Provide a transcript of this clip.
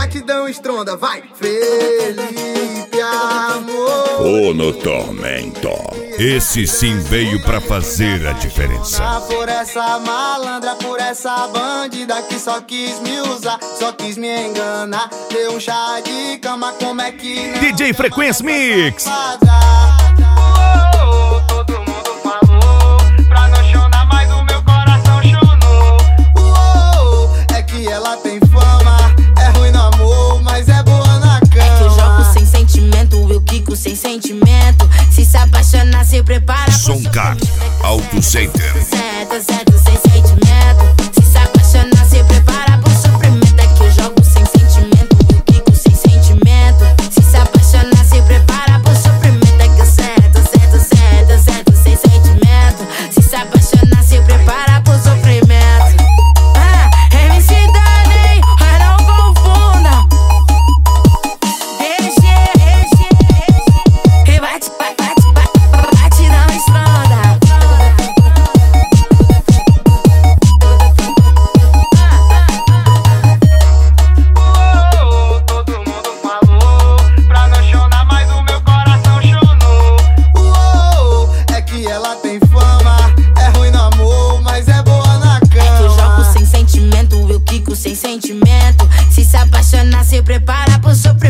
batidão estronda, vai. Felipe, amor. Ô no tormento. Esse sim veio pra fazer a diferença. Por essa malandra, por essa bandida que só quis me usar, só quis me enganar. Deu um chá de cama, como é que não? DJ Frequência Mix. Todo mundo falou pra não chorar, mas o meu coração chonou. É que ela tem fama, é ruim no amor, mas é boa na cama. É que eu jogo sem sentimento, eu quico sem sentimento. Se apaixonar, se prepara. Soncar, Auto Center. Certo, sem sentimento. Se apaixonar, se prepara pro sofrimento. É que eu jogo sem sentimento, eu quico sem sentimento. Se apaixonar, se prepara pro sofrimento. É que eu certo, sem sentimento. Se apaixonar, se prepara pro sofrimento. MC Dani, não confunda. E bate não estronda. Todo mundo falou pra não chorar, mas o meu coração chonou. É que ela tem fama, é ruim no amor, mas é boa na cama. É que eu jogo sem sentimento, eu quico sem sentimento. Se apaixonar, se prepara pro sofrimento.